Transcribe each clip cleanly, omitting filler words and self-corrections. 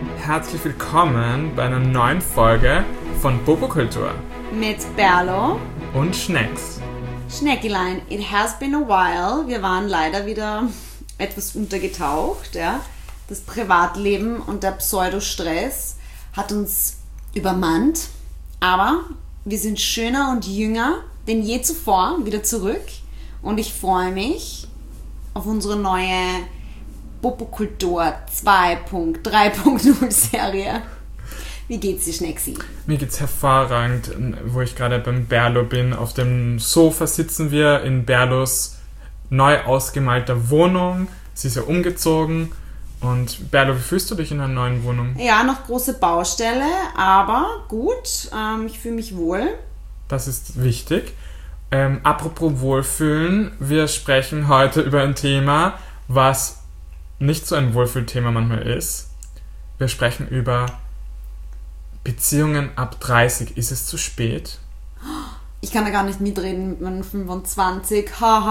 Herzlich willkommen bei einer neuen Folge von Popokultur mit Berlo und Schnecks. Schneckilein, it has been a while. Wir waren leider wieder etwas untergetaucht. Ja? Das Privatleben und der Pseudostress hat uns übermannt. Aber wir sind schöner und jünger denn je zuvor wieder zurück. Und ich freue mich auf unsere neue Popokultur 2.3.0 Serie. Wie geht's dir, Schnecksi? Mir geht's hervorragend, wo ich gerade beim Berlo bin. Auf dem Sofa sitzen wir in Berlos neu ausgemalter Wohnung. Sie ist ja umgezogen. Und Berlo, wie fühlst du dich in einer neuen Wohnung? Ja, noch große Baustelle, aber gut. Ich fühle mich wohl. Das ist wichtig. Apropos Wohlfühlen, wir sprechen heute über ein Thema, was nicht so ein Wohlfühlthema manchmal ist. Wir sprechen über Beziehungen ab 30. Ist es zu spät? Ich kann da gar nicht mitreden mit meinen 25.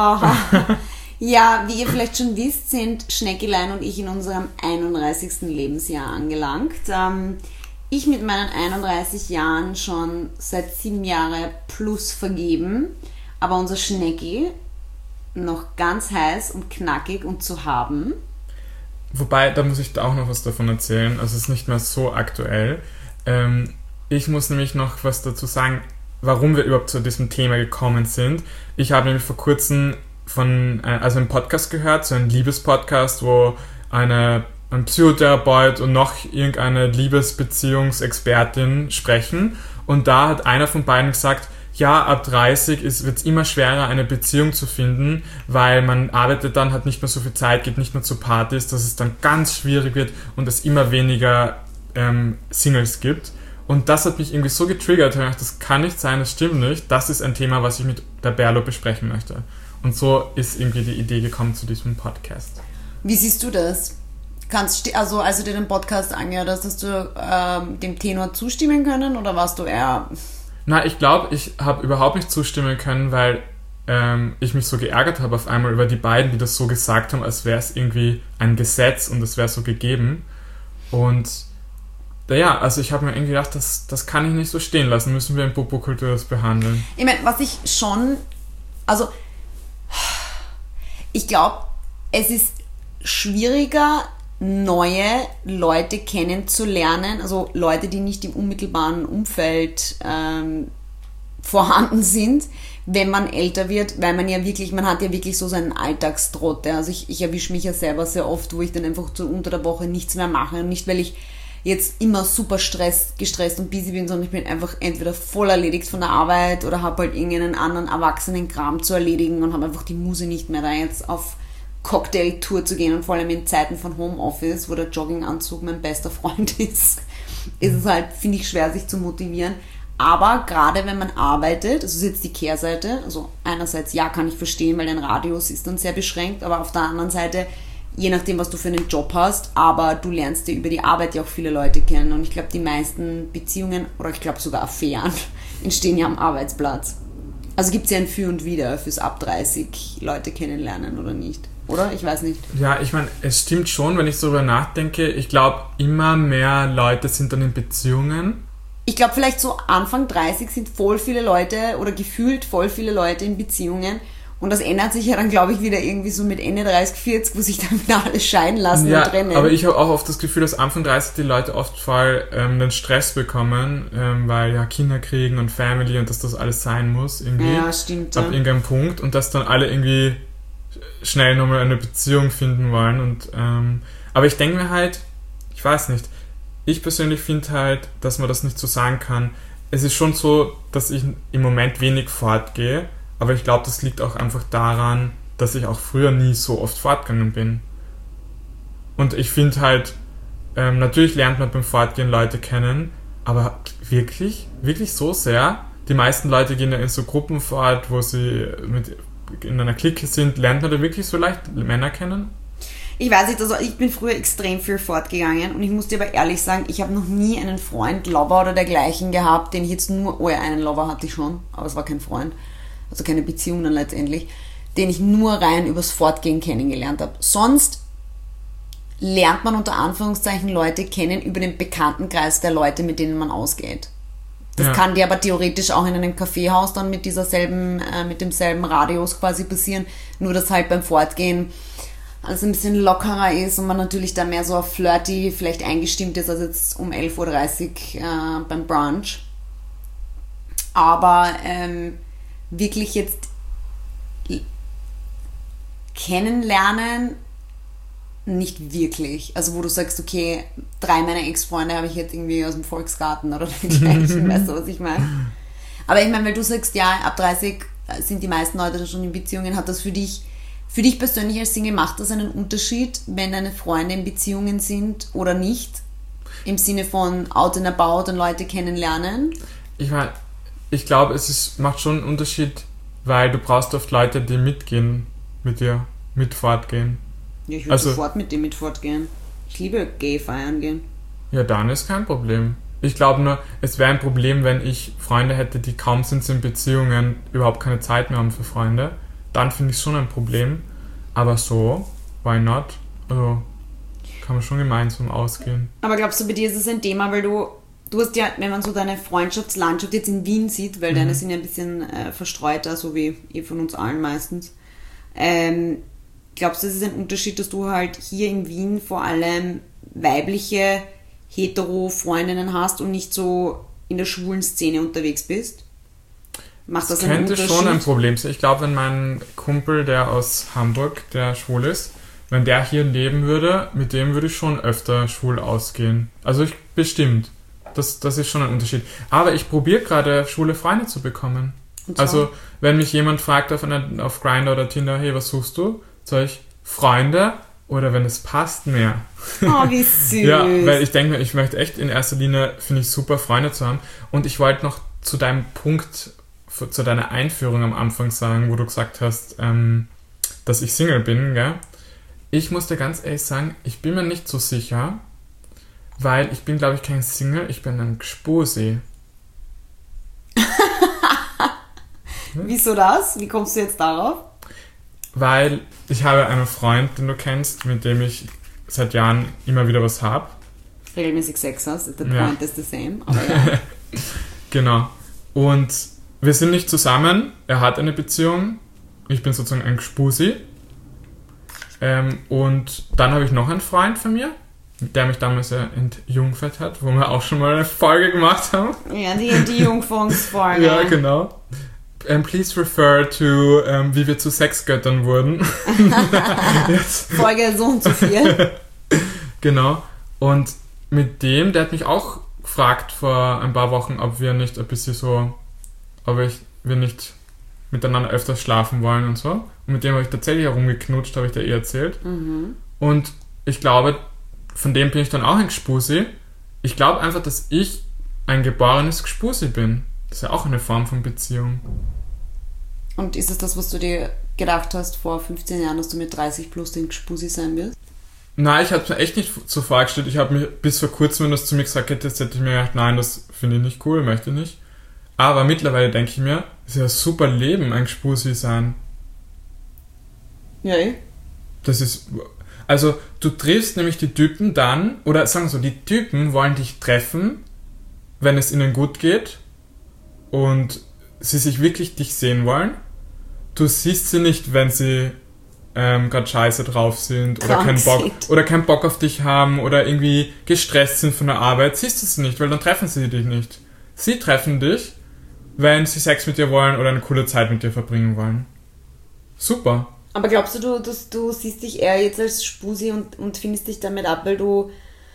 Ja, wie ihr vielleicht schon wisst, sind Schneckilein und ich in unserem 31. Lebensjahr angelangt. Ich mit meinen 31 Jahren schon seit 7 Jahre plus vergeben, aber unser Schnecki noch ganz heiß und knackig und zu haben. Wobei, da muss ich auch noch was davon erzählen. Also es ist nicht mehr so aktuell. Ich muss nämlich noch was dazu sagen, warum wir überhaupt zu diesem Thema gekommen sind. Ich habe nämlich vor kurzem einen Podcast gehört, so ein Liebespodcast, wo ein Psychotherapeut und noch irgendeine Liebesbeziehungsexpertin sprechen. Und da hat einer von beiden gesagt, ja, ab 30 wird es immer schwerer, eine Beziehung zu finden, weil man arbeitet dann, hat nicht mehr so viel Zeit, geht nicht mehr zu Partys, dass es dann ganz schwierig wird und es immer weniger Singles gibt. Und das hat mich irgendwie so getriggert, ich dachte, das kann nicht sein, das stimmt nicht. Das ist ein Thema, was ich mit der Berlo besprechen möchte. Und so ist irgendwie die Idee gekommen zu diesem Podcast. Wie siehst du das? Als du dir den Podcast angehört hast du dem Tenor zustimmen können oder warst du eher... Na, ich glaube, ich habe überhaupt nicht zustimmen können, weil ich mich so geärgert habe auf einmal über die beiden, die das so gesagt haben, als wäre es irgendwie ein Gesetz und es wäre so gegeben. Und ja, also ich habe mir irgendwie gedacht, das kann ich nicht so stehen lassen, müssen wir in Popokultur das behandeln. Ich meine, was ich schon... Also, ich glaube, es ist schwieriger, neue Leute kennenzulernen, also Leute, die nicht im unmittelbaren Umfeld vorhanden sind, wenn man älter wird, weil man hat ja wirklich so seinen Alltagstrott. Ja. Also ich erwische mich ja selber sehr oft, wo ich dann einfach so unter der Woche nichts mehr mache. Und nicht, weil ich jetzt immer super gestresst und busy bin, sondern ich bin einfach entweder voll erledigt von der Arbeit oder habe halt irgendeinen anderen Erwachsenenkram zu erledigen und habe einfach die Muse nicht mehr, da jetzt auf Cocktailtour zu gehen, und vor allem in Zeiten von Homeoffice, wo der Jogginganzug mein bester Freund ist es halt, finde ich, schwer, sich zu motivieren. Aber gerade wenn man arbeitet, also ist jetzt die Kehrseite, also einerseits ja, kann ich verstehen, weil dein Radius ist dann sehr beschränkt, aber auf der anderen Seite, je nachdem, was du für einen Job hast, aber du lernst dir über die Arbeit ja auch viele Leute kennen, und ich glaube, die meisten Beziehungen, oder ich glaube sogar Affären, entstehen ja am Arbeitsplatz. Also gibt es ja ein Für und Wider fürs ab 30 Leute kennenlernen oder nicht? Oder? Ich weiß nicht. Ja, ich meine, es stimmt schon, wenn ich so darüber nachdenke. Ich glaube, immer mehr Leute sind dann in Beziehungen. Ich glaube, vielleicht so Anfang 30 sind voll viele Leute oder gefühlt voll viele Leute in Beziehungen. Und das ändert sich ja dann, glaube ich, wieder irgendwie so mit Ende 30, 40, wo sich dann wieder alle scheiden lassen und trennen. Aber ich habe auch oft das Gefühl, dass Anfang 30 die Leute oft voll den Stress bekommen, weil ja Kinder kriegen und Family und dass das alles sein muss irgendwie. Ja, stimmt. Ab irgendeinem Punkt, und dass dann alle irgendwie schnell nochmal eine Beziehung finden wollen. Und aber ich denke mir halt, ich weiß nicht, ich persönlich finde halt, dass man das nicht so sagen kann. Es ist schon so, dass ich im Moment wenig fortgehe, aber ich glaube, das liegt auch einfach daran, dass ich auch früher nie so oft fortgegangen bin. Und ich finde halt, natürlich lernt man beim Fortgehen Leute kennen, aber wirklich so sehr. Die meisten Leute gehen ja in so Gruppen fort, wo sie in einer Clique sind. Lernt man da wirklich so leicht Männer kennen? Ich weiß nicht, also ich bin früher extrem viel fortgegangen, und ich muss dir aber ehrlich sagen, ich habe noch nie einen Freund, Lover oder dergleichen gehabt, den ich jetzt einen Lover hatte ich schon, aber es war kein Freund, also keine Beziehung dann letztendlich, den ich nur rein übers Fortgehen kennengelernt habe. Sonst lernt man unter Anführungszeichen Leute kennen über den Bekanntenkreis der Leute, mit denen man ausgeht. Das kann dir aber theoretisch auch in einem Kaffeehaus dann mit demselben Radius quasi passieren, nur dass halt beim Fortgehen alles ein bisschen lockerer ist und man natürlich da mehr so auf flirty vielleicht eingestimmt ist als jetzt um 11.30 Uhr beim Brunch. Aber wirklich jetzt kennenlernen nicht wirklich. Also wo du sagst, okay, 3 meiner Ex-Freunde habe ich jetzt irgendwie aus dem Volksgarten oder dergleichen, weißt du, was ich meine? Aber ich meine, weil du sagst, ja, ab 30 sind die meisten Leute schon in Beziehungen, hat das für dich persönlich als Single, macht das einen Unterschied, wenn deine Freunde in Beziehungen sind oder nicht? Im Sinne von out and about und Leute kennenlernen? Ich meine, ich glaube, macht schon einen Unterschied, weil du brauchst oft Leute, die mitgehen mit dir, mit fortgehen. Ja, ich würde sofort mit dem mit fortgehen. Ich liebe gay feiern gehen. Ja, dann ist kein Problem. Ich glaube nur, es wäre ein Problem, wenn ich Freunde hätte, die kaum sind in Beziehungen, überhaupt keine Zeit mehr haben für Freunde. Dann finde ich es schon ein Problem. Aber so, why not? Also, kann man schon gemeinsam ausgehen. Aber glaubst du, bei dir ist es ein Thema, weil du hast ja, wenn man so deine Freundschaftslandschaft jetzt in Wien sieht, weil deine sind ja ein bisschen verstreuter, so wie von uns allen meistens, glaubst du, es ist ein Unterschied, dass du halt hier in Wien vor allem weibliche Hetero-Freundinnen hast und nicht so in der schwulen Szene unterwegs bist? Macht das einen Unterschied? Könnte schon ein Problem sein. Ich glaube, wenn mein Kumpel, der aus Hamburg, der schwul ist, wenn der hier leben würde, mit dem würde ich schon öfter schwul ausgehen. Also bestimmt. Das ist schon ein Unterschied. Aber ich probiere gerade, schwule Freunde zu bekommen. Also, wenn mich jemand fragt auf Grindr oder Tinder, hey, was suchst du? Sag ich, Freunde oder wenn es passt, mehr. Oh, wie süß. Ja, weil ich denke mir, ich möchte echt in erster Linie, finde ich super, Freunde zu haben. Und ich wollte noch zu deinem Punkt, zu deiner Einführung am Anfang sagen, wo du gesagt hast, dass ich Single bin, gell? Ich muss dir ganz ehrlich sagen, ich bin mir nicht so sicher, weil ich bin, glaube ich, kein Single, ich bin ein Gspusi. Wieso das? Wie kommst du jetzt darauf? Weil ich habe einen Freund, den du kennst, mit dem ich seit Jahren immer wieder was habe. Regelmäßig Sex hast, the point is the same. Aber ja. Genau. Und wir sind nicht zusammen, er hat eine Beziehung, ich bin sozusagen ein Gspusi. Und dann habe ich noch einen Freund von mir, der mich damals entjungfert hat, wo wir auch schon mal eine Folge gemacht haben. Ja, die Jungfunksfolge. Ja, genau. Please refer to, wie wir zu Sexgöttern wurden. Folge so und so viel. Genau. Und mit dem, der hat mich auch gefragt vor ein paar Wochen, ob wir nicht miteinander öfters schlafen wollen und so. Und mit dem habe ich tatsächlich herumgeknutscht, habe ich dir erzählt. Mhm. Und ich glaube, von dem bin ich dann auch ein Gspusi. Ich glaube einfach, dass ich ein geborenes Gspusi bin. Das ist ja auch eine Form von Beziehung. Und ist es das, was du dir gedacht hast vor 15 Jahren, dass du mit 30 plus den Gspusi sein wirst? Nein, ich habe es mir echt nicht so vorgestellt. Ich habe mir bis vor kurzem, wenn das zu mir gesagt hätte, hätte ich mir gedacht, nein, das finde ich nicht cool, möchte ich nicht. Aber mittlerweile denke ich mir, es ist ja ein super Leben, ein Gspusi sein. Ja, Das ist... Also, du triffst nämlich die Typen dann, oder sagen wir so, die Typen wollen dich treffen, wenn es ihnen gut geht und sie sich wirklich dich sehen wollen. Du siehst sie nicht, wenn sie gerade scheiße drauf sind oder keinen Bock auf dich haben oder irgendwie gestresst sind von der Arbeit. Siehst du sie nicht, weil dann treffen sie dich nicht. Sie treffen dich, wenn sie Sex mit dir wollen oder eine coole Zeit mit dir verbringen wollen. Super. Aber glaubst du, du siehst dich eher jetzt als Spusi und findest dich damit ab, weil du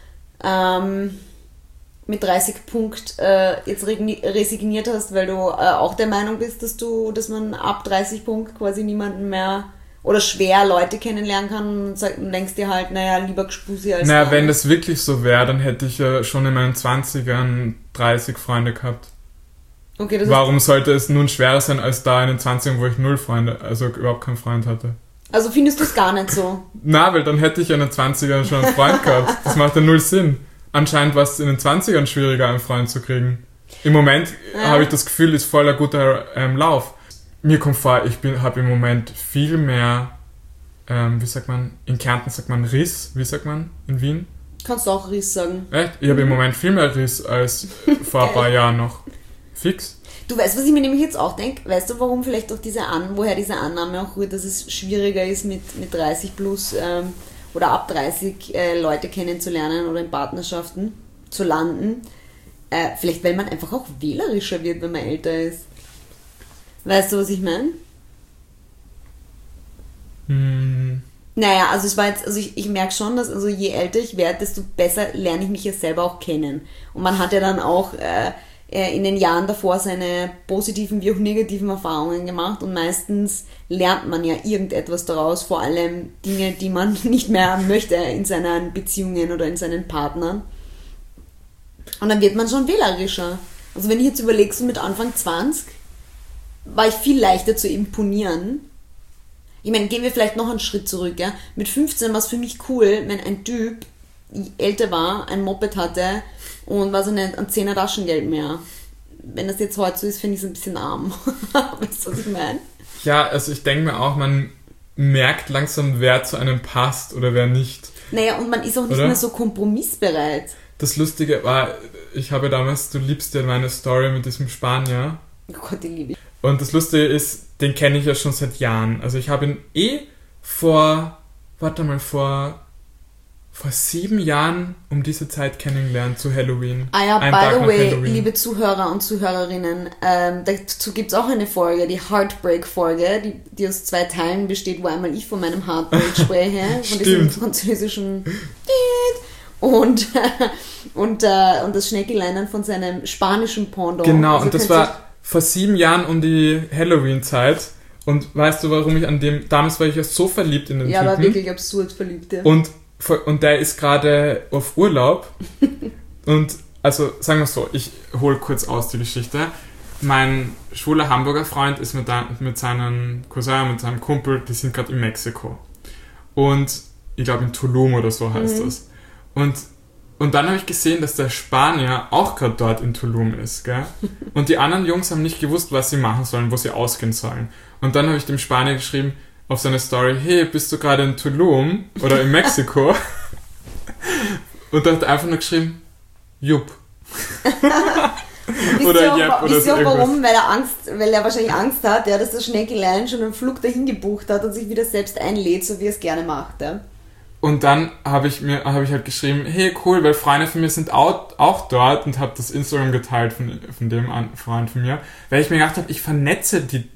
mit 30 Punkt jetzt resigniert hast, weil du auch der Meinung bist, dass man ab 30 Punkt quasi niemanden mehr oder schwer Leute kennenlernen kann und denkst dir halt, naja, lieber Gspusi als... Naja, wenn das wirklich so wäre, dann hätte ich ja schon in meinen 20ern 30 Freunde gehabt. Okay, Warum sollte es nun schwerer sein, als da in den 20ern, wo ich 0 Freunde, also überhaupt keinen Freund hatte? Also findest du es gar nicht so? Na, weil dann hätte ich in den 20ern schon einen Freund gehabt. Das macht ja 0 Sinn. Anscheinend war es in den 20ern schwieriger, einen Freund zu kriegen. Im Moment habe ich das Gefühl, ist voll ein guter Lauf. Mir kommt vor, ich habe im Moment viel mehr wie sagt man, in Kärnten sagt man Riss, wie sagt man in Wien? Kannst du auch Riss sagen. Echt? Ich habe im Moment viel mehr Riss als vor ein paar Jahren noch. Fix. Du weißt, was ich mir nämlich jetzt auch denke? Weißt du, warum vielleicht auch woher diese Annahme auch rührt, dass es schwieriger ist, mit 30 plus oder ab 30 Leute kennenzulernen oder in Partnerschaften zu landen? Vielleicht, weil man einfach auch wählerischer wird, wenn man älter ist. Weißt du, was ich meine? Naja, also es war jetzt, also ich merke schon, dass also je älter ich werde, desto besser lerne ich mich ja selber auch kennen. Und man hat ja dann auch in den Jahren davor seine positiven wie auch negativen Erfahrungen gemacht und meistens lernt man ja irgendetwas daraus, vor allem Dinge, die man nicht mehr möchte in seinen Beziehungen oder in seinen Partnern. Und dann wird man schon wählerischer. Also wenn ich jetzt überlege, so mit Anfang 20 war ich viel leichter zu imponieren. Ich meine, gehen wir vielleicht noch einen Schritt zurück. Ja? Mit 15 war es für mich cool, wenn ein Typ älter war, ein Moped hatte und weiß ich nicht, ein 10er Taschengeld mehr. Wenn das jetzt heute so ist, finde ich es ein bisschen arm. Weißt du, was ich meine? Ja, also ich denke mir auch, man merkt langsam, wer zu einem passt oder wer nicht. Naja, und man ist auch nicht mehr so kompromissbereit. Das Lustige war, ich habe damals, du liebst ja meine Story mit diesem Spanier. Oh Gott, den liebe ich. Und das Lustige ist, den kenne ich ja schon seit Jahren. Also ich habe ihn vor 7 Jahren um diese Zeit kennengelernt, zu Halloween. Ah ja, by the way, liebe Zuhörer und Zuhörerinnen, dazu gibt es auch eine Folge, die Heartbreak-Folge, die aus 2 Teilen besteht, wo einmal ich von meinem Heartbreak spreche, von diesem französischen und das Schneckelein von seinem spanischen Pendant. Genau, also und das war vor 7 Jahren um die Halloween-Zeit. Und weißt du, warum ich damals war ich ja so verliebt in den Typen. Ja, war wirklich absurd verliebt, ja. Und der ist gerade auf Urlaub. Und also, sagen wir so, ich hole kurz aus die Geschichte. Mein schwuler Hamburger Freund ist mit seinem Cousin, mit seinem Kumpel, die sind gerade in Mexiko. Und ich glaube in Tulum oder so heißt das. Und dann habe ich gesehen, dass der Spanier auch gerade dort in Tulum ist, gell? Und die anderen Jungs haben nicht gewusst, was sie machen sollen, wo sie ausgehen sollen. Und dann habe ich dem Spanier geschrieben auf seine Story, hey, bist du gerade in Tulum oder in Mexiko? Und dann hat er einfach nur geschrieben, jupp. Oder Jepp oder so. Warum? Weil er wahrscheinlich Angst hat, ja, dass das Schneckelein schon einen Flug dahin gebucht hat und sich wieder selbst einlädt, so wie er es gerne macht, ja. Und dann habe ich halt geschrieben, hey, cool, weil Freunde von mir sind auch dort und habe das Instagram geteilt von dem Freund von mir, weil ich mir gedacht habe, ich vernetze die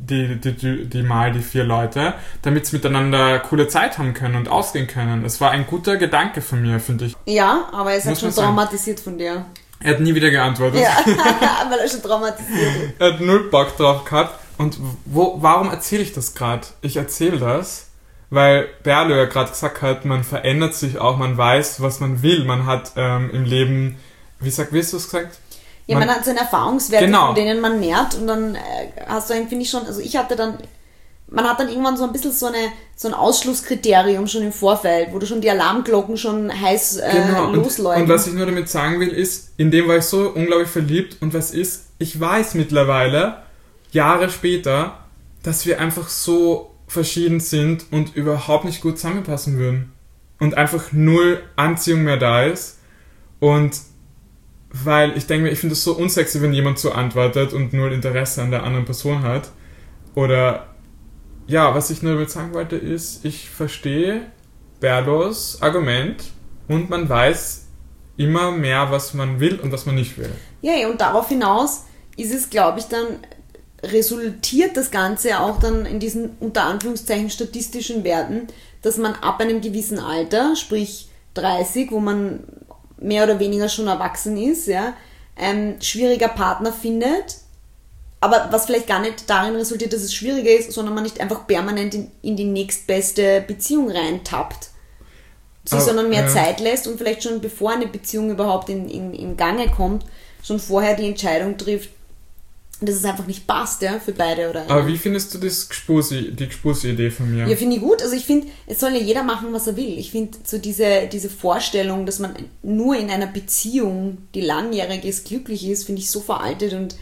4 Leute, damit sie miteinander coole Zeit haben können und ausgehen können. Es war ein guter Gedanke von mir, finde ich. Ja, aber er ist halt schon traumatisiert von dir. Er hat nie wieder geantwortet. Ja, weil er schon traumatisiert ist. Er hat 0 Bock drauf gehabt. Und warum erzähle ich das gerade? Ich erzähle das, weil Berlo ja gerade gesagt hat, man verändert sich auch, man weiß, was man will. Man hat im Leben, wie hast du es gesagt? Ja, man hat seine Erfahrungswerte, genau, von denen man nährt. Und dann hast du eigentlich, finde ich schon, also man hat dann irgendwann so ein bisschen so ein Ausschlusskriterium schon im Vorfeld, wo du schon die Alarmglocken schon heiß losläuten. Und was ich nur damit sagen will, ist, in dem war ich so unglaublich verliebt. Und was ist, ich weiß mittlerweile, Jahre später, dass wir einfach so verschieden sind und überhaupt nicht gut zusammenpassen würden. Und einfach 0 Anziehung mehr da ist. Und weil ich denke mir, ich finde es so unsexy, wenn jemand so antwortet und 0 Interesse an der anderen Person hat. Oder, ja, was ich nur damit sagen wollte ist, ich verstehe Berlos Argument und man weiß immer mehr, was man will und was man nicht will. Ja, und darauf hinaus ist es, glaube ich, dann resultiert das Ganze auch dann in diesen unter Anführungszeichen statistischen Werten, dass man ab einem gewissen Alter, sprich 30, wo man mehr oder weniger schon erwachsen ist, ja, schwieriger Partner findet, aber was vielleicht gar nicht darin resultiert, dass es schwieriger ist, sondern man nicht einfach permanent in die nächstbeste Beziehung reintappt, sondern mehr Zeit lässt und vielleicht schon bevor eine Beziehung überhaupt in Gange kommt, schon vorher die Entscheidung trifft, dass es einfach nicht passt, ja, für beide oder. Aber wie findest du die Gspusi-Idee von mir? Ja, finde ich gut. Also ich finde, es soll ja jeder machen, was er will. Ich finde so diese Vorstellung, dass man nur in einer Beziehung, die langjährig ist, glücklich ist, finde ich so veraltet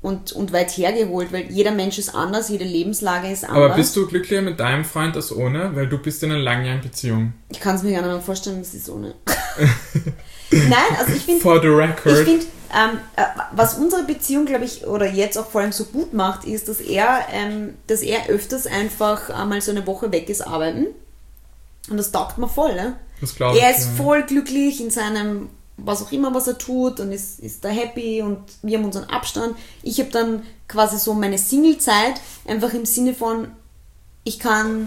und weit hergeholt, weil jeder Mensch ist anders, jede Lebenslage ist anders. Aber bist du glücklicher mit deinem Freund als ohne? Weil du bist in einer langjährigen Beziehung. Ich kann es mir gar nicht mehr vorstellen, das ist ohne. Nein, also ich finde... For the record. Ich finde, was unsere Beziehung, glaube ich, oder jetzt auch vor allem so gut macht, ist, dass er öfters einfach mal so eine Woche weg ist arbeiten. Und das taugt mir voll, ne? Das glaube ich. Er ist voll glücklich in seinem, was auch immer, was er tut, und ist da happy, und wir haben unseren Abstand. Ich habe dann quasi so meine Single-Zeit, einfach im Sinne von, ich kann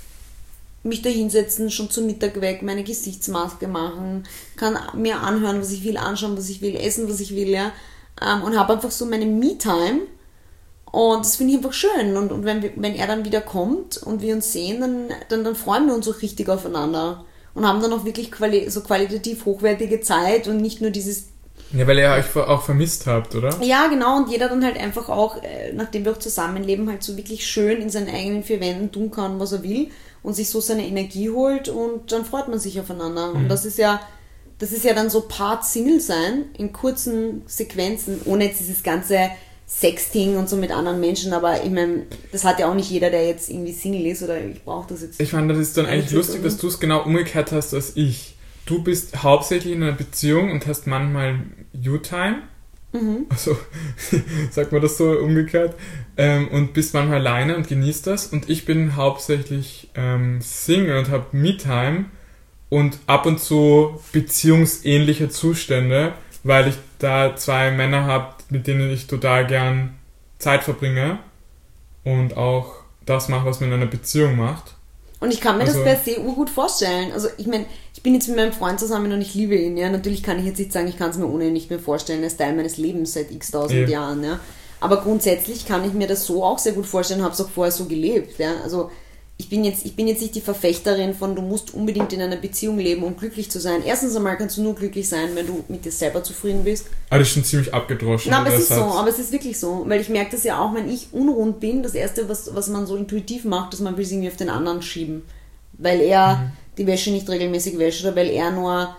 mich da hinsetzen, schon zum Mittag weg, meine Gesichtsmaske machen, kann mir anhören, was ich will, anschauen, was ich will, essen, was ich will, ja, und habe einfach so meine Me-Time, und das finde ich einfach schön, und wenn er dann wieder kommt und wir uns sehen, dann freuen wir uns auch richtig aufeinander und haben dann auch wirklich so qualitativ hochwertige Zeit und nicht nur dieses... Ja, weil ihr euch auch vermisst habt, oder? Ja, genau, und jeder dann halt einfach auch, nachdem wir auch zusammenleben, halt so wirklich schön in seinen eigenen vier Wänden tun kann, was er will, und sich so seine Energie holt, und dann freut man sich aufeinander. Und das ist ja dann so Part-Single sein, in kurzen Sequenzen, ohne jetzt dieses ganze Sexting und so mit anderen Menschen, aber ich meine, das hat ja auch nicht jeder, der jetzt irgendwie Single ist, oder ich brauche das jetzt. Ich fand, das ist dann eigentlich lustig, dass du es genau umgekehrt hast als ich. Du bist hauptsächlich in einer Beziehung und hast manchmal You-Time. Also, sagt man das so umgekehrt? Und bist manchmal alleine und genießt das. Und ich bin hauptsächlich Single und habe Me-Time und ab und zu beziehungsähnliche Zustände, weil ich da zwei Männer habe, mit denen ich total gern Zeit verbringe und auch das mache, was man in einer Beziehung macht. Und ich kann mir das per se urgut vorstellen. Also ich meine, ich bin jetzt mit meinem Freund zusammen und ich liebe ihn, ja. Natürlich kann ich jetzt nicht sagen, ich kann es mir ohne ihn nicht mehr vorstellen, er ist Teil meines Lebens seit x-tausend Jahren, ja. Aber grundsätzlich kann ich mir das so auch sehr gut vorstellen, habe es auch vorher so gelebt, ja. Also ich bin jetzt nicht die Verfechterin von, du musst unbedingt in einer Beziehung leben, um glücklich zu sein. Erstens einmal kannst du nur glücklich sein, wenn du mit dir selber zufrieden bist. Aber das ist schon ziemlich abgedroschen. Na, aber es ist so, aber es ist wirklich so. Weil ich merke das ja auch, wenn ich unrund bin, das Erste, was man so intuitiv macht, ist, man will es irgendwie auf den anderen schieben. Weil er die Wäsche nicht regelmäßig wäscht, oder weil er nur,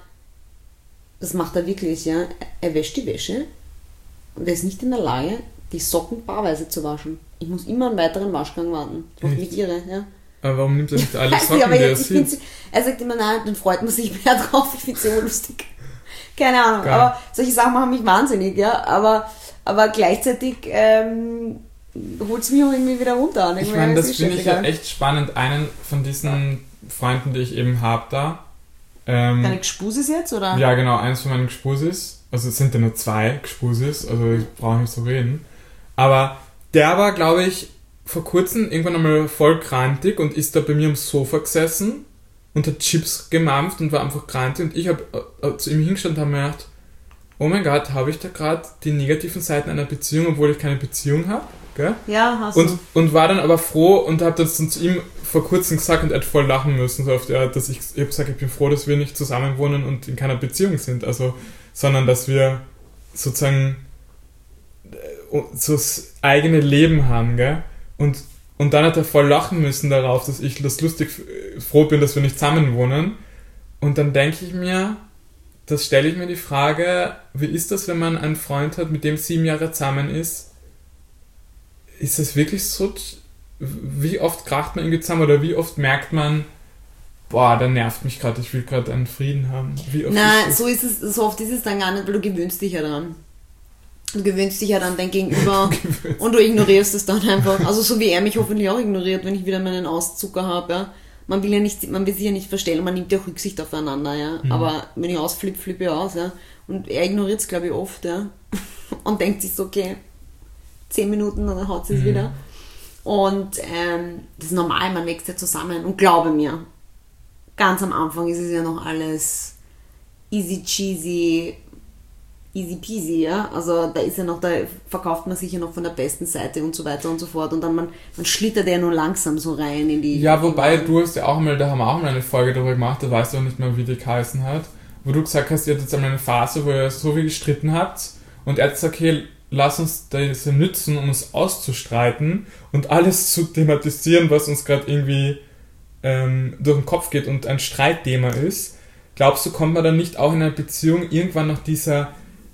das macht er wirklich, ja, er wäscht die Wäsche und er ist nicht in der Lage, die Socken paarweise zu waschen. Ich muss immer einen weiteren Waschgang warten. Das macht mich irre, ja. Aber warum nimmt er nicht alle Socken, die er sieht? Er sagt immer, nein, dann freut man sich mehr drauf. Ich finde es so lustig. Keine Ahnung. Geil. Aber solche Sachen machen mich wahnsinnig, ja. Aber gleichzeitig holt es mich auch irgendwie wieder runter. Ich meine, das finde ich ja echt spannend. Einen von diesen Freunden, die ich eben habe da. Deine Gspusis jetzt, oder? Ja, genau. Eins von meinen Gspusis. Also es sind ja nur zwei Gspusis. Also ich brauche nicht so reden. Aber der war, glaube ich, vor kurzem irgendwann einmal voll krantig und ist da bei mir am Sofa gesessen und hat Chips gemampft und war einfach krantig, und ich habe zu ihm hingestanden und habe mir gedacht, oh mein Gott, habe ich da gerade die negativen Seiten einer Beziehung, obwohl ich keine Beziehung habe? Gell? Ja, hast du. Und war dann aber froh und habe das dann zu ihm vor kurzem gesagt, und er hat voll lachen müssen, so auf die Art, dass ich habe gesagt, ich bin froh, dass wir nicht zusammen wohnen und in keiner Beziehung sind, also, sondern dass wir sozusagen so das eigene Leben haben, gell? Und dann hat er voll lachen müssen darauf, dass ich das lustig froh bin, dass wir nicht zusammen wohnen. Und dann denke ich mir, das stelle ich mir die Frage, wie ist das, wenn man einen Freund hat, mit dem 7 Jahre zusammen ist? Ist das wirklich so? Wie oft kracht man irgendwie zusammen, oder wie oft merkt man, boah, der nervt mich gerade, ich will gerade einen Frieden haben? Wie oft Nein, so oft ist es dann gar nicht, weil du gewöhnst dich ja daran. Du gewöhnst dich ja dann dein Gegenüber und du ignorierst es dann einfach. Also so wie er mich hoffentlich auch ignoriert, wenn ich wieder meinen Auszucker habe, ja. Man will sich ja nicht verstellen, man nimmt ja auch Rücksicht aufeinander, ja. Aber wenn ich ausflippe, flippe ich aus, ja. Und er ignoriert es, glaube ich, oft, ja. Und denkt sich so, okay, 10 Minuten, dann haut sie es wieder. Und das ist normal, man wächst ja zusammen. Und glaube mir, ganz am Anfang ist es ja noch alles easy cheesy, easy peasy, ja, also da verkauft man sich ja noch von der besten Seite und so weiter und so fort, und dann man schlittert ja nur langsam so rein in die... Ja, wobei du hast ja auch mal, da haben wir auch mal eine Folge darüber gemacht, da weißt du auch nicht mehr, wie die geheißen hat, wo du gesagt hast, ihr hattet jetzt einmal eine Phase, wo ihr so viel gestritten habt, und er hat gesagt, okay, lass uns das nützen, um uns auszustreiten und alles zu thematisieren, was uns gerade irgendwie durch den Kopf geht und ein Streitthema ist. Glaubst du, kommt man dann nicht auch in einer Beziehung irgendwann nach dieser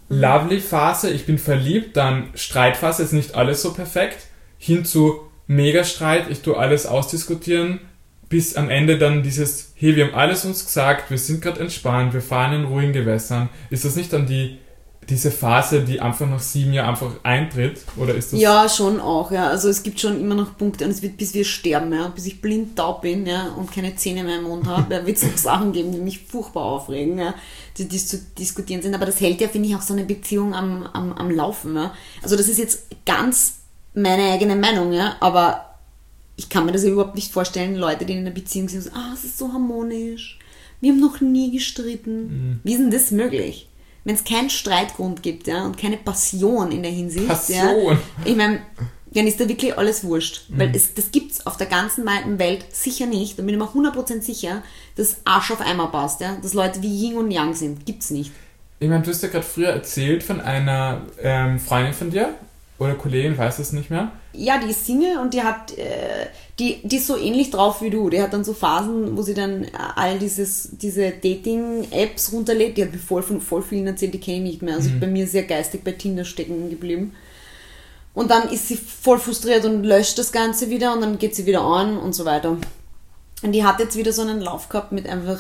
lovely Phase, ich bin verliebt, dann Streitphase, ist nicht alles so perfekt, hin zu Mega-Streit, ich tue alles ausdiskutieren, bis am Ende dann dieses, hey, wir haben alles uns gesagt, wir sind gerade entspannt, wir fahren in ruhigen Gewässern. Ist das nicht dann diese Phase, die einfach nach 7 Jahren einfach eintritt? Oder ist das... Ja, schon auch, ja. Also es gibt schon immer noch Punkte und es wird, bis wir sterben, ja. Bis ich blind taub bin, ja, und keine Zähne mehr im Mund habe, da wird es noch Sachen geben, die mich furchtbar aufregen, ja, die zu diskutieren sind. Aber das hält ja, finde ich, auch so eine Beziehung am Laufen, ja. Also das ist jetzt ganz meine eigene Meinung, ja, aber ich kann mir das ja überhaupt nicht vorstellen, Leute, die in einer Beziehung sind, so, es ist so harmonisch, wir haben noch nie gestritten. Wie ist denn das möglich? Wenn es keinen Streitgrund gibt, ja, und keine Passion in der Hinsicht, ja, ich meine, dann ist da wirklich alles wurscht. Weil das gibt es auf der ganzen weiten Welt sicher nicht, da bin ich mir 100% sicher, dass Arsch auf Eimer passt, ja, dass Leute wie Yin und Yang sind, gibt's nicht. Ich meine, du hast ja gerade früher erzählt von einer Freundin von dir, oder Kollegin, weiß es nicht mehr. Ja, die ist Single und die hat, die ist so ähnlich drauf wie du. Die hat dann so Phasen, wo sie dann all diese Dating-Apps runterlädt. Die hat mir von voll vielen erzählt, die kenne ich nicht mehr. Also bei mir sehr geistig bei Tinder stecken geblieben. Und dann ist sie voll frustriert und löscht das Ganze wieder und dann geht sie wieder an und so weiter. Und die hat jetzt wieder so einen Lauf gehabt mit einfach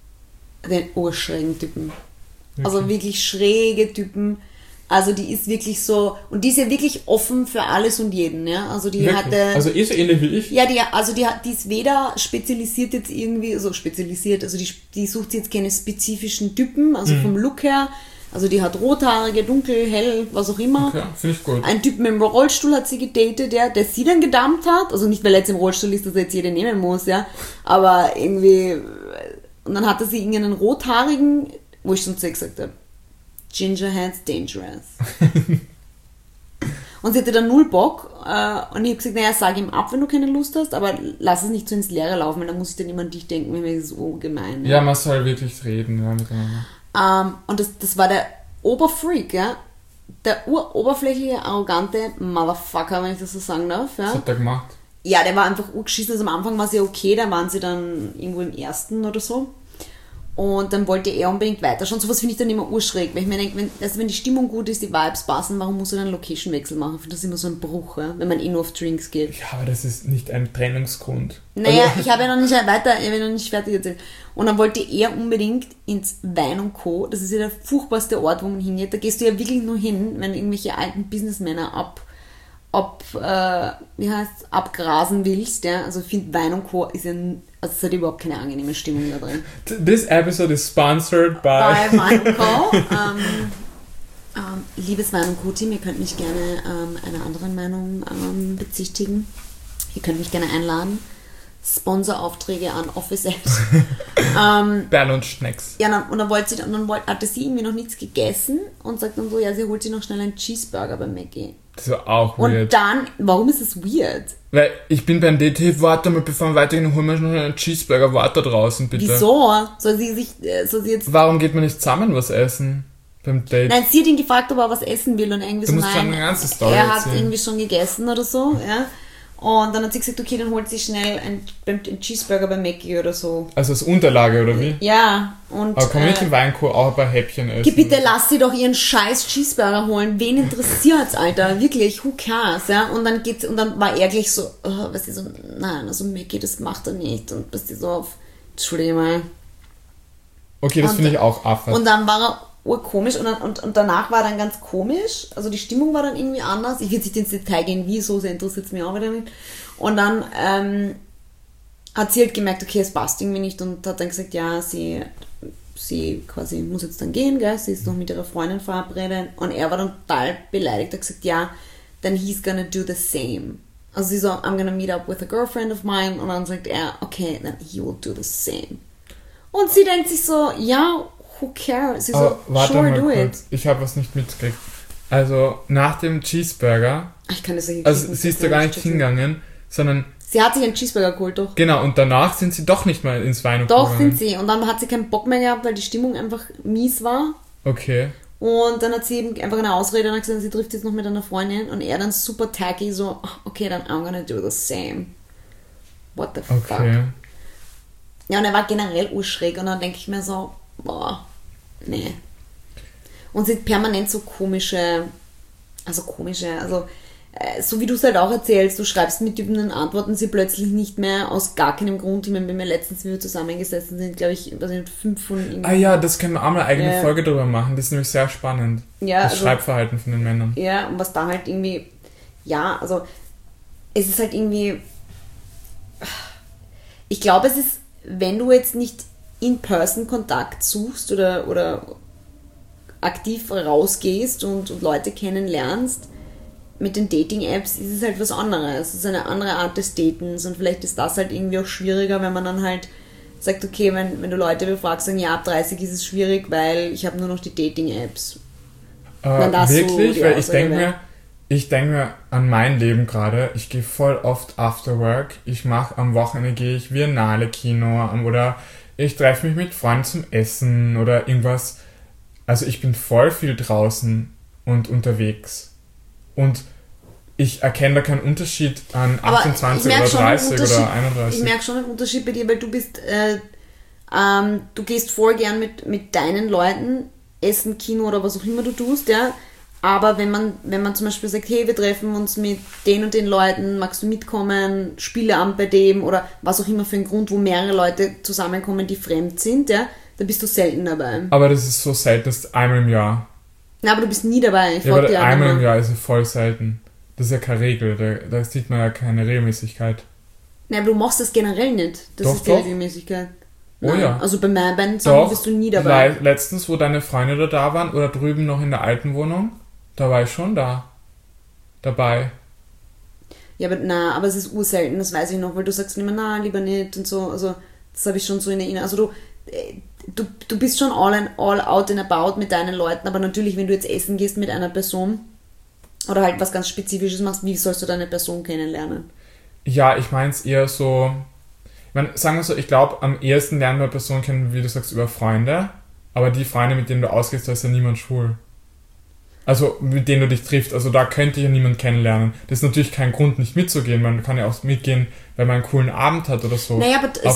den urschrägen Typen. Okay. Also wirklich schräge Typen. Also die ist wirklich so, und die ist ja wirklich offen für alles und jeden, ja. Also die wirklich? hatte... Also so ähnlich wie ich? Ja, die ist weder spezialisiert jetzt irgendwie, also spezialisiert, also die sucht jetzt keine spezifischen Typen, also vom Look her. Also die hat rothaarige, dunkel, hell, was auch immer. Okay, finde ich gut. Ein Typen im Rollstuhl hat sie gedatet, ja, der sie dann gedammt hat. Also nicht, weil er jetzt im Rollstuhl ist, dass er jetzt jede nehmen muss, ja. Aber irgendwie... Und dann hatte sie irgendeinen rothaarigen, wo ich schon zu ihr gesagt habe, Gingerhead's dangerous. Und sie hatte dann null Bock und ich habe gesagt, naja, sag ihm ab, wenn du keine Lust hast, aber lass es nicht so ins Leere laufen, weil dann muss ich dann immer an dich denken, wenn mir so gemein. Ja, man soll wirklich reden, ja, miteinander. Und das war der Oberfreak, ja. Der uroberflächliche, arrogante Motherfucker, wenn ich das so sagen darf. Ja. Was hat der gemacht? Ja, der war einfach urgeschissen. Also am Anfang war sie okay, da waren sie dann irgendwo im ersten oder so. Und dann wollte er unbedingt weiterschauen. Sowas finde ich dann immer urschräg. Weil ich mir denke, wenn die Stimmung gut ist, die Vibes passen, warum muss er dann einen Location-Wechsel machen? Ich finde das immer so ein Bruch, ja? Wenn man nur auf Drinks geht. Ja, aber das ist nicht ein Trennungsgrund. Naja, ich habe ja noch nicht fertig erzählt. Und dann wollte er unbedingt ins Wein & Co. Das ist ja der furchtbarste Ort, wo man hingeht. Da gehst du ja wirklich nur hin, wenn irgendwelche alten Businessmänner abgrasen willst, ja. Also ich finde, Wein & Co. ist ja, also es hat überhaupt keine angenehme Stimmung da drin. This episode is sponsored by Wein & Co. Liebes Wein & Co. Team, ihr könnt mich gerne einer anderen Meinung bezichtigen. Ihr könnt mich gerne einladen. Sponsoraufträge an Office Apps. Berl und Schnecks. Ja, und dann hatte sie irgendwie noch nichts gegessen und sagt dann so, ja, sie holt sich noch schnell einen Cheeseburger bei Mackie. Das war auch weird. Und dann, warum ist das weird? Weil ich bin beim Date, hey, warte mal, bevor wir weitergehen, holen wir noch einen Cheeseburger, warte da draußen, bitte. Wieso? Soll sie jetzt... Warum geht man nicht zusammen was essen beim Date? Nein, sie hat ihn gefragt, ob er was essen will und irgendwie du so, musst nein, eine ganze Story er hat erzählen. irgendwie schon gegessen oder so, ja. Und dann hat sie gesagt, okay, dann holt sie schnell einen Cheeseburger bei Mackie oder so. Also als Unterlage, oder wie? Ja, und... Aber kann man nicht im Weinko auch ein paar Häppchen essen? Bitte lass sie doch ihren scheiß Cheeseburger holen. Wen interessiert's, Alter? Wirklich, who cares, ja? Und dann war er gleich so, weißt du, so, nein, also Mackie, das macht er nicht. Und bist du so auf, entschuldige mal. Okay, das finde ich auch affig. Und dann war er urkomisch und danach war dann ganz komisch, also die Stimmung war dann irgendwie anders, ich will nicht ins Detail gehen, wieso, sehr interessiert es mich auch wieder nicht. Und dann hat sie halt gemerkt, okay, es passt irgendwie nicht und hat dann gesagt, ja, sie quasi muss jetzt dann gehen, gell? Sie ist noch mit ihrer Freundin verabredet und er war dann total beleidigt, hat gesagt, ja, then he's gonna do the same. Also sie so, I'm gonna meet up with a girlfriend of mine und dann sagt er, okay, then he will do the same. Und sie denkt sich so, ja, who cares? Sie so, warte sure, mal do kurz. it. Ich habe was nicht mitgekriegt. Also nach dem Cheeseburger, Ich kann das nicht. also sie ist da gar nicht hingegangen, sondern... Sie hat sich einen Cheeseburger geholt, doch. Genau, und danach sind sie doch nicht mal ins Wein und Doch, gegangen. sind sie. Und dann hat sie keinen Bock mehr gehabt, weil die Stimmung einfach mies war. Okay. Und dann hat sie eben einfach eine Ausrede und hat gesagt, sie trifft jetzt noch mit einer Freundin. Und er dann super tacky, so, okay, dann I'm gonna do the same. What the fuck? Okay. Ja, und er war generell urschräg. Und dann denke ich mir so, boah, nee. und sind permanent so komische, so wie du es halt auch erzählst, du schreibst mit Typen, dann antworten sie plötzlich nicht mehr aus gar keinem Grund. Ich meine, wenn wir letztens, wie wir zusammengesessen sind, glaube ich, 5 von ihnen. Ah ja, das können wir auch mal eine eigene Folge drüber machen. Das ist nämlich sehr spannend. Ja, das Schreibverhalten von den Männern. Ja, und was da halt irgendwie, also es ist halt irgendwie, ich glaube, es ist, wenn du jetzt nicht In-Person-Kontakt suchst oder aktiv rausgehst und Leute kennenlernst, mit den Dating-Apps ist es halt was anderes. Es ist eine andere Art des Datens und vielleicht ist das halt irgendwie auch schwieriger, wenn man dann halt sagt, okay, wenn du Leute befragst, sagen, ja, ab 30 ist es schwierig, weil ich habe nur noch die Dating-Apps. Wirklich? So, weil ich denke mir an mein Leben gerade, ich gehe voll oft after work, am Wochenende gehe ich Biennale Kino oder ich treffe mich mit Freunden zum Essen oder irgendwas. Also ich bin voll viel draußen und unterwegs. Und ich erkenne da keinen Unterschied an 28 oder 30 oder 31. Ich merke schon einen Unterschied bei dir, weil du bist, du gehst voll gern mit deinen Leuten essen, Kino oder was auch immer du tust, ja. Aber wenn man zum Beispiel sagt, hey, wir treffen uns mit den und den Leuten, magst du mitkommen, Spieleabend bei dem oder was auch immer für einen Grund, wo mehrere Leute zusammenkommen, die fremd sind, ja, dann bist du selten dabei. Aber das ist so selten, das ist einmal im Jahr. Na, aber du bist nie dabei. Aber einmal im Jahr ist es voll selten. Das ist ja keine Regel, da sieht man ja keine Regelmäßigkeit. Nein, aber du machst das generell nicht. Das ist die Regelmäßigkeit. Nein. Oh ja. Also bei meinen Sachen bist du nie dabei. Letztens, wo deine Freunde da waren oder drüben noch in der alten Wohnung, da war ich schon dabei. Ja, aber es ist urselten, das weiß ich noch, weil du sagst immer, lieber nicht und so. Also das habe ich schon so in Erinnerung. Also du bist schon all out and about mit deinen Leuten, aber natürlich, wenn du jetzt essen gehst mit einer Person oder halt was ganz Spezifisches machst, wie sollst du deine Person kennenlernen? Ja, ich meine es eher so, sagen wir so, ich glaube, am ehesten lernen wir Personen kennen, wie du sagst, über Freunde, aber die Freunde, mit denen du ausgehst, da ist ja niemand schwul. Also, mit denen du dich triffst, also da könnte ja niemand kennenlernen. Das ist natürlich kein Grund, nicht mitzugehen. Man kann ja auch mitgehen, wenn man einen coolen Abend hat oder so. Naja, aber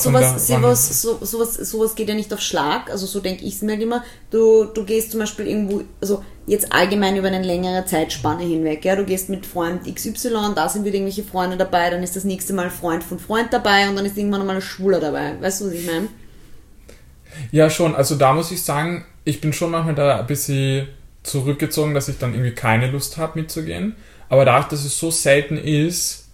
sowas geht ja nicht auf Schlag. Also so denke ich es mir halt immer. Du gehst zum Beispiel irgendwo, also jetzt allgemein über eine längere Zeitspanne hinweg. Ja? Du gehst mit Freund XY, da sind wieder irgendwelche Freunde dabei, dann ist das nächste Mal Freund von Freund dabei und dann ist irgendwann mal ein Schwuler dabei. Weißt du, was ich meine? Ja, schon. Also da muss ich sagen, ich bin schon manchmal da ein bisschen zurückgezogen, dass ich dann irgendwie keine Lust habe mitzugehen. Aber dadurch, dass es so selten ist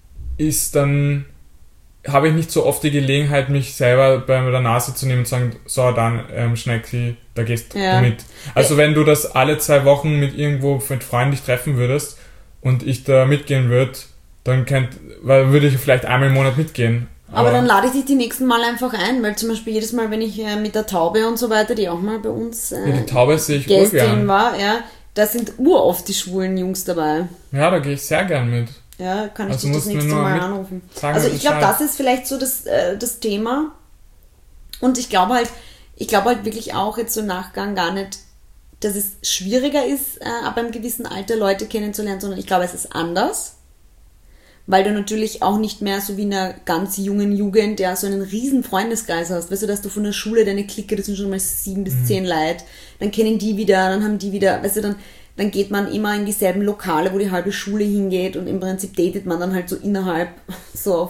dann habe ich nicht so oft die Gelegenheit, mich selber bei der Nase zu nehmen und zu sagen, so, dann Schnecki, da gehst du mit. Also wenn du das alle 2 Wochen mit Freunden dich treffen würdest und ich da mitgehen würde, dann würde ich vielleicht einmal im Monat mitgehen. Aber dann lade ich dich die nächsten Mal einfach ein, weil zum Beispiel jedes Mal, wenn ich mit der Taube und so weiter, die auch mal bei uns die Taube sehe ich Gästin war, da sind uroft die schwulen Jungs dabei. Ja, da gehe ich sehr gern mit. Ja, kann ich dich das nächste Mal anrufen. Also ich glaube, das ist vielleicht so das Thema. Und ich glaube halt wirklich auch jetzt so im Nachgang gar nicht, dass es schwieriger ist, ab einem gewissen Alter Leute kennenzulernen, sondern ich glaube, es ist anders. Weil du natürlich auch nicht mehr so wie in einer ganz jungen Jugend so einen riesen Freundeskreis hast. Weißt du, dass du von der Schule deine Clique, das sind schon mal 7 bis 10 Leute, dann kennen die wieder, dann haben die wieder, weißt du, dann geht man immer in dieselben Lokale, wo die halbe Schule hingeht und im Prinzip datet man dann halt so innerhalb, so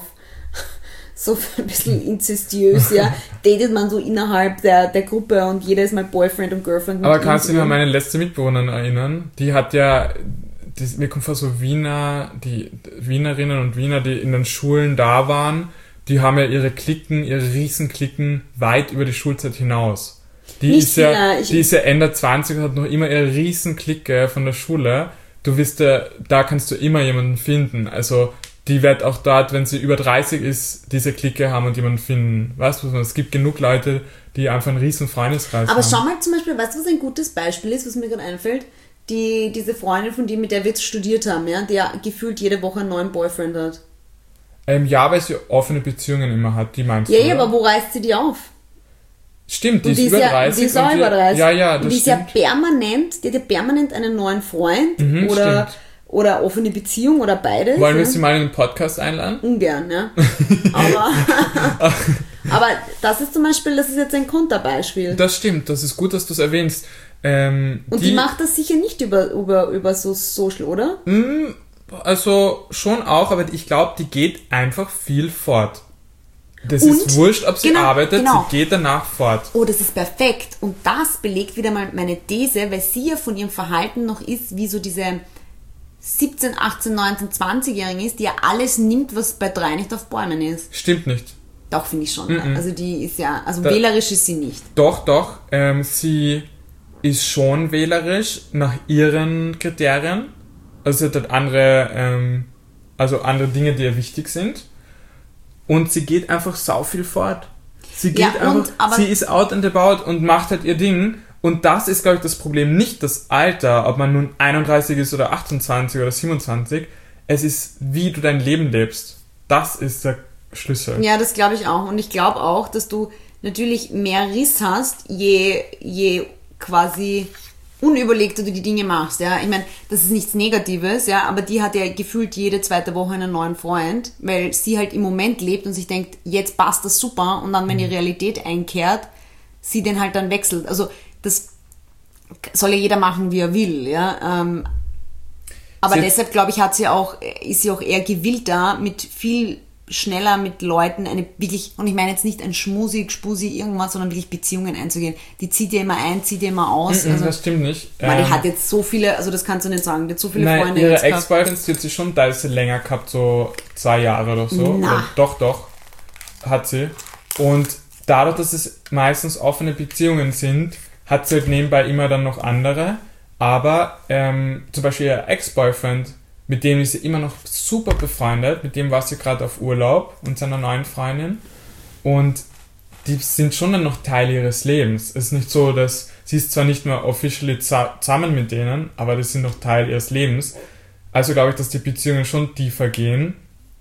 ein bisschen inzestiös, datet man so innerhalb der Gruppe und jeder ist mal Boyfriend und Girlfriend. Aber kannst du dich an meine letzte Mitbewohnerin erinnern? Die hat mir kommt vor, so die Wienerinnen und Wiener, die in den Schulen da waren, die haben ja ihre Riesenklicken weit über die Schulzeit hinaus. Die ist ja Ende 20 und hat noch immer ihre Riesenklicke von der Schule. Du wirst da kannst du immer jemanden finden. Also die wird auch dort, wenn sie über 30 ist, diese Clique haben und jemanden finden. Weißt du, es gibt genug Leute, die einfach einen riesen Freundeskreis haben. Aber schau mal zum Beispiel, weißt du, was ein gutes Beispiel ist, was mir gerade einfällt? Diese Freundin von dir, mit der wir jetzt studiert haben, die ja gefühlt jede Woche einen neuen Boyfriend hat. Ja, weil sie offene Beziehungen immer hat, die meinst du? Ja, aber wo reißt sie die auf? Stimmt, die ist über 30. Die ist auch über 30. Ja, das und die ist stimmt. Die hat ja permanent einen neuen Freund oder offene Beziehung oder beides. Wollen wir sie mal in den Podcast einladen? Ungern, ja. Aber das ist zum Beispiel, das ist jetzt ein Konterbeispiel. Das stimmt, das ist gut, dass du es erwähnst. Und die macht das sicher nicht über so Social, oder? Also schon auch, aber ich glaube, die geht einfach viel fort. Das ist wurscht, ob sie arbeitet, sie geht danach fort. Oh, das ist perfekt. Und das belegt wieder mal meine These, weil sie ja von ihrem Verhalten noch ist, wie so diese 17, 18, 19, 20-Jährigen ist, die ja alles nimmt, was bei 3 nicht auf Bäumen ist. Stimmt nicht. Doch, finde ich schon. Also die ist ja, wählerisch ist sie nicht. Doch, sie ist schon wählerisch nach ihren Kriterien. Also sie hat halt andere Dinge, die ihr wichtig sind. Und sie geht einfach sau viel fort. Sie ist out and about und macht halt ihr Ding. Und das ist, glaube ich, das Problem. Nicht das Alter, ob man nun 31 ist oder 28 oder 27. Es ist, wie du dein Leben lebst. Das ist der Schlüssel. Ja, das glaube ich auch. Und ich glaube auch, dass du natürlich mehr Riss hast, je quasi unüberlegter du die Dinge machst. Ja, ich meine, das ist nichts Negatives, ja, aber die hat ja gefühlt jede zweite Woche einen neuen Freund, weil sie halt im Moment lebt und sich denkt, jetzt passt das super, und dann, wenn die Realität einkehrt, sie den halt dann wechselt. Also das soll ja jeder machen, wie er will, ja. Aber deshalb, glaube ich, ist sie auch eher gewillter, mit viel schneller mit Leuten eine wirklich, und ich meine jetzt nicht ein Schmusi, irgendwas, sondern wirklich Beziehungen einzugehen. Die zieht ja immer ein, zieht ja immer aus. Also, das stimmt nicht. Die hat jetzt so viele, also das kannst du nicht sagen, die hat so viele Freunde ihre jetzt Ex-Boyfriends, die hat sie schon teilweise länger gehabt, so 2 Jahre oder so. Oder doch, hat sie. Und dadurch, dass es meistens offene Beziehungen sind, hat sie halt nebenbei immer dann noch andere. Aber zum Beispiel ihr Ex-Boyfriend, mit dem ist sie immer noch super befreundet, mit dem war sie gerade auf Urlaub und seiner neuen Freundin. Und die sind schon dann noch Teil ihres Lebens. Es ist nicht so, dass sie ist zwar nicht mehr officially zusammen mit denen, aber die sind noch Teil ihres Lebens. Also glaube ich, dass die Beziehungen schon tiefer gehen.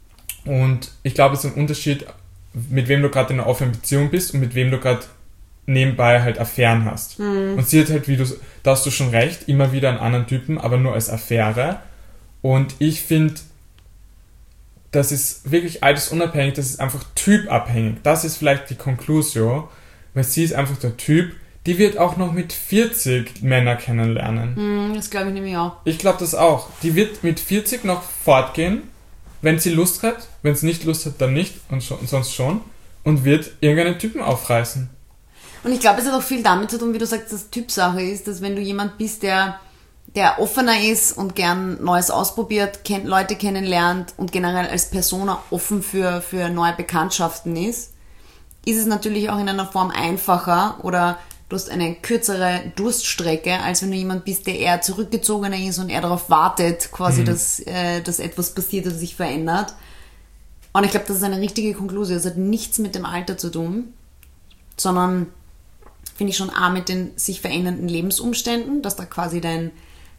Und ich glaube, es ist ein Unterschied, mit wem du gerade in einer offenen Beziehung bist und mit wem du gerade nebenbei halt Affären hast. Und sie hat halt, da hast du schon recht, immer wieder einen anderen Typen, aber nur als Affäre. Und ich finde, das ist wirklich altersunabhängig, das ist einfach typabhängig. Das ist vielleicht die Conclusio, weil sie ist einfach der Typ, die wird auch noch mit 40 Männer kennenlernen. Das glaube ich nämlich auch. Ich glaube das auch. Die wird mit 40 noch fortgehen, wenn sie Lust hat. Wenn sie nicht Lust hat, dann nicht und sonst schon. Und wird irgendeinen Typen aufreißen. Und ich glaube, es hat auch viel damit zu tun, wie du sagst, dass Typsache ist, dass wenn du jemand bist, der offener ist und gern Neues ausprobiert, Leute kennenlernt und generell als Persona offen für neue Bekanntschaften ist es natürlich auch in einer Form einfacher, oder du hast eine kürzere Durststrecke, als wenn du jemand bist, der eher zurückgezogener ist und eher darauf wartet, quasi, dass etwas passiert oder sich verändert. Und ich glaube, das ist eine richtige Konklusion. Das hat nichts mit dem Alter zu tun, sondern, finde ich, schon mit den sich verändernden Lebensumständen, dass da quasi dein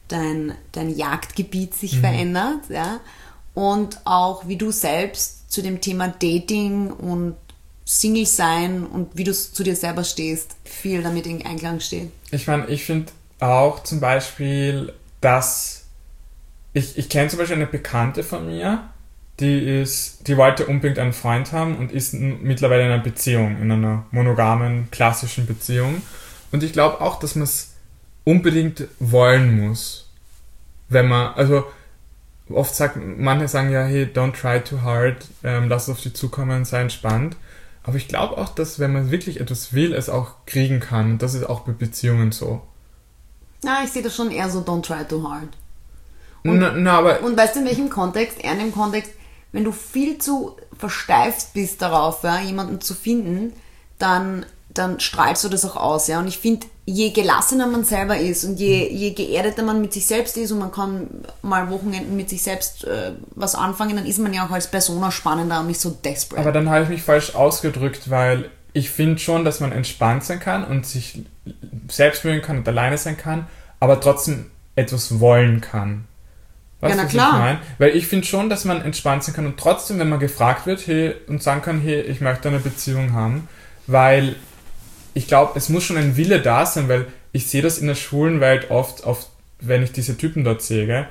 Jagdgebiet sich verändert, ja, und auch wie du selbst zu dem Thema Dating und Single sein und wie du zu dir selber stehst, viel damit in Einklang steht. Ich meine, ich finde auch zum Beispiel, dass ich kenne zum Beispiel eine Bekannte von mir, die wollte unbedingt einen Freund haben und ist mittlerweile in einer Beziehung, in einer monogamen, klassischen Beziehung. Und ich glaube auch, dass man es unbedingt wollen muss. Wenn man, also oft manche sagen ja, hey, don't try too hard, lass es auf dich zukommen, sei entspannt. Aber ich glaube auch, dass wenn man wirklich etwas will, es auch kriegen kann. Und das ist auch bei Beziehungen so. Ja, ich sehe das schon eher so, don't try too hard. Und weißt du, in welchem Kontext? Eher in dem Kontext, wenn du viel zu versteift bist darauf, ja, jemanden zu finden, dann strahlst du das auch aus, ja. Und ich finde, je gelassener man selber ist und je geerdeter man mit sich selbst ist und man kann mal Wochenenden mit sich selbst was anfangen, dann ist man ja auch als Persona spannender und nicht so desperate. Aber dann habe ich mich falsch ausgedrückt, weil ich finde schon, dass man entspannt sein kann und sich selbst mögen kann und alleine sein kann, aber trotzdem etwas wollen kann. Weißt du, was ich meine? Weil ich finde schon, dass man entspannt sein kann und trotzdem, wenn man gefragt wird, hey, und sagen kann, hey, ich möchte eine Beziehung haben, weil ich glaube, es muss schon ein Wille da sein, weil ich sehe das in der schwulen Welt oft, wenn ich diese Typen dort sehe,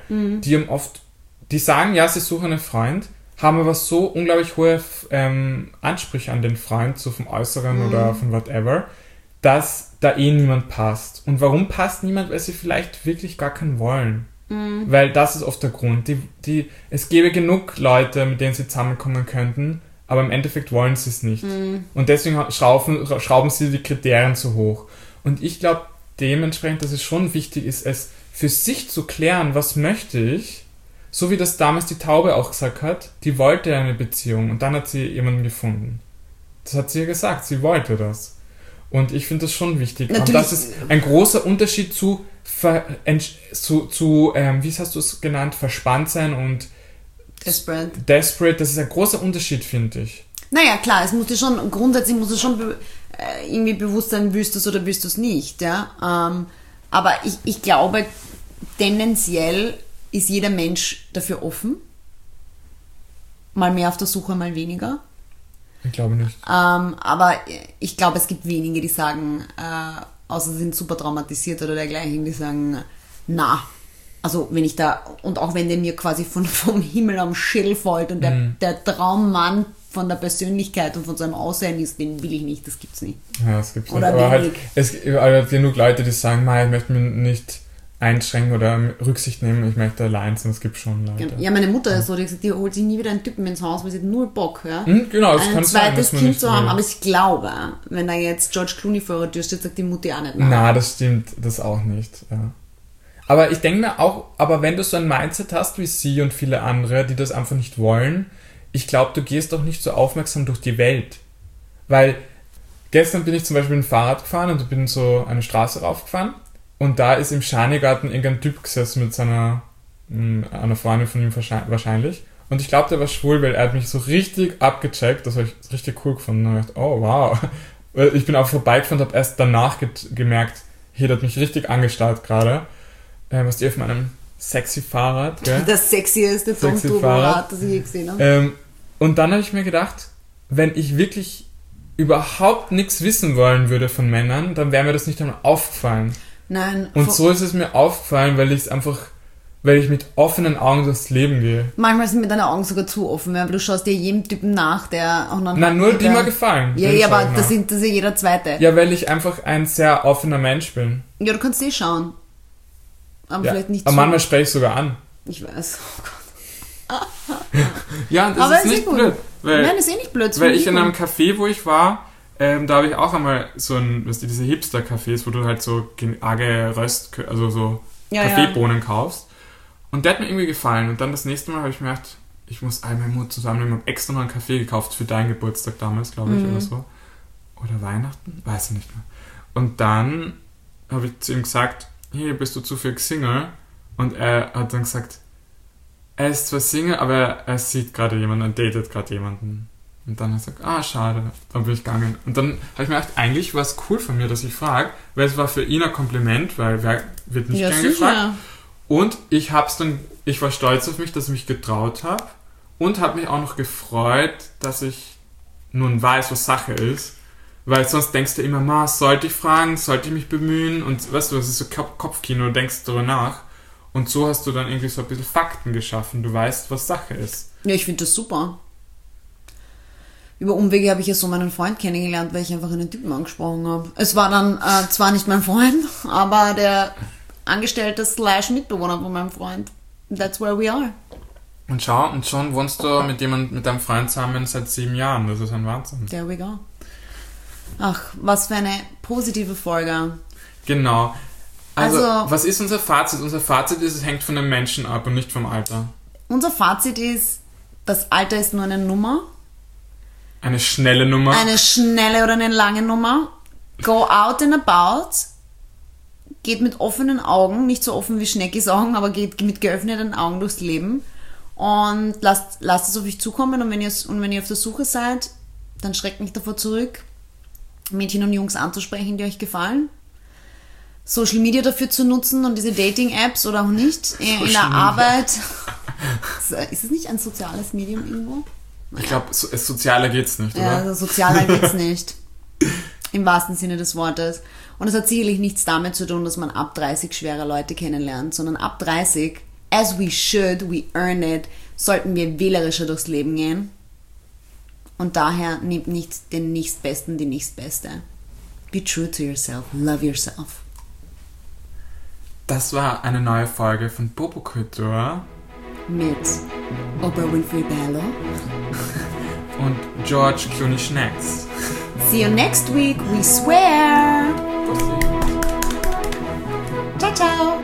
die sagen, ja, sie suchen einen Freund, haben aber so unglaublich hohe Ansprüche an den Freund, so vom Äußeren oder von whatever, dass da eh niemand passt. Und warum passt niemand? Weil sie vielleicht wirklich gar keinen wollen. Weil das ist oft der Grund. Es gäbe genug Leute, mit denen sie zusammenkommen könnten, aber im Endeffekt wollen sie es nicht. Und deswegen schrauben sie die Kriterien zu hoch. Und ich glaube dementsprechend, dass es schon wichtig ist, es für sich zu klären, was möchte ich, so wie das damals die Taube auch gesagt hat, die wollte eine Beziehung und dann hat sie jemanden gefunden. Das hat sie ja gesagt, sie wollte das. Und ich finde das schon wichtig. Natürlich. Und das ist ein großer Unterschied zu wie hast du es genannt, verspannt sein und Desperate. Das ist ein großer Unterschied, finde ich. Naja, klar, grundsätzlich muss es schon irgendwie bewusst sein, willst du es oder willst du es nicht, ja. Aber ich glaube, tendenziell ist jeder Mensch dafür offen. Mal mehr auf der Suche, mal weniger. Ich glaube nicht. Aber ich glaube, es gibt wenige, die sagen, außer sie sind super traumatisiert oder dergleichen, die sagen, na, also wenn ich da, und auch wenn der mir quasi vom Himmel am Schädel fällt und der Traummann von der Persönlichkeit und von seinem Aussehen ist, den will ich nicht, das gibt's nicht. Ja, das gibt's oder nicht. Aber halt, es gibt halt genug Leute, die sagen, ich möchte mich nicht einschränken oder Rücksicht nehmen, ich möchte allein sein, es gibt schon Leute. Ja, meine Mutter ist so, die gesagt, die holt sich nie wieder einen Typen ins Haus, weil sie hat nur Bock, ja. Genau, das kann sein, ein zweites Kind zu haben, aber ich glaube, wenn da jetzt George Clooney vor der Tür steht, sagt die Mutti auch nicht nein. Na, das stimmt, das auch nicht, ja. Aber ich denke mir auch, aber wenn du so ein Mindset hast wie sie und viele andere, die das einfach nicht wollen, ich glaube, du gehst doch nicht so aufmerksam durch die Welt. Weil gestern bin ich zum Beispiel mit dem Fahrrad gefahren und bin so eine Straße raufgefahren und da ist im Schanigarten irgendein Typ gesessen mit einer Freundin von ihm wahrscheinlich. Und ich glaube, der war schwul, weil er hat mich so richtig abgecheckt, das habe ich richtig cool gefunden. Und ich dachte, oh wow. Ich bin auch vorbeigefahren und habe erst danach gemerkt, hier, der hat mich richtig angestarrt gerade. Was die auf meinem sexy Fahrrad. Gell? Das sexieste Tom-Turbo-Rad, das ich je gesehen habe. Und dann habe ich mir gedacht, wenn ich wirklich überhaupt nichts wissen wollen würde von Männern, dann wäre mir das nicht einmal aufgefallen. Nein. Und so ist es mir aufgefallen, weil ich mit offenen Augen durchs Leben gehe. Manchmal sind mir deine Augen sogar zu offen, weil du schaust dir jedem Typen nach, der auch noch... Nein, nur die mir gefallen. Ja, aber das ist ja jeder Zweite. Ja, weil ich einfach ein sehr offener Mensch bin. Ja, du kannst schauen. Aber ja, vielleicht nicht aber manchmal spreche ich sogar an. Ich weiß, oh Gott. Ja, das aber ist nicht blöd. Nein, das ist eh nicht blöd. Weil ich in einem Café, wo ich war, da habe ich auch einmal so diese Hipster-Cafés, wo du halt so arge also so Kaffeebohnen kaufst. Und der hat mir irgendwie gefallen. Und dann das nächste Mal habe ich mir gedacht, ich muss all meinen Mut zusammennehmen. Ich habe extra noch einen Kaffee gekauft für deinen Geburtstag damals, glaube ich, oder so. Oder Weihnachten? Weiß ich nicht mehr. Und dann habe ich zu ihm gesagt, hey, bist du zufällig Single? Und er hat dann gesagt, er ist zwar Single, aber er sieht gerade jemanden, er datet gerade jemanden. Und dann hat er gesagt, schade, dann bin ich gegangen. Und dann habe ich mir gedacht, eigentlich war es cool von mir, dass ich frage, weil es war für ihn ein Kompliment, weil wer wird nicht gern gefragt. Und ich war stolz auf mich, dass ich mich getraut habe und habe mich auch noch gefreut, dass ich nun weiß, was Sache ist. Weil sonst denkst du immer, sollte ich fragen, sollte ich mich bemühen? Und weißt du, das ist so Kopfkino, du denkst darüber nach. Und so hast du dann irgendwie so ein bisschen Fakten geschaffen. Du weißt, was Sache ist. Ja, ich finde das super. Über Umwege habe ich ja so meinen Freund kennengelernt, weil ich einfach einen Typen angesprochen habe. Es war dann zwar nicht mein Freund, aber der Angestellte / Mitbewohner von meinem Freund. That's where we are. Und schon wohnst du mit deinem Freund zusammen seit 7 Jahren. Das ist ein Wahnsinn. There we go. Ach, was für eine positive Folge. Genau. Also, was ist unser Fazit? Unser Fazit ist, es hängt von den Menschen ab und nicht vom Alter. Unser Fazit ist, das Alter ist nur eine Nummer. Eine schnelle Nummer. Eine schnelle oder eine lange Nummer. Go out and about. Geht mit offenen Augen, nicht so offen wie Schneckis Augen, aber geht mit geöffneten Augen durchs Leben. Und lasst es auf euch zukommen. Und wenn ihr auf der Suche seid, dann schreckt nicht davor zurück, Mädchen und Jungs anzusprechen, die euch gefallen. Social Media dafür zu nutzen und diese Dating-Apps oder auch nicht. In der Arbeit. Ist es nicht ein soziales Medium irgendwo? Naja. Ich glaube, sozialer geht's nicht, oder? Ja, also sozialer geht's nicht. Im wahrsten Sinne des Wortes. Und es hat sicherlich nichts damit zu tun, dass man ab 30 schwere Leute kennenlernt, sondern ab 30, as we should, we earn it, sollten wir wählerischer durchs Leben gehen. Und daher nehmt nicht den Nächstbesten, die Nächstbeste. Be true to yourself. Love yourself. Das war eine neue Folge von Popokultur mit Oprah Winfrey Bello und George Clooney Schnacks. See you next week, we swear! Ciao, ciao!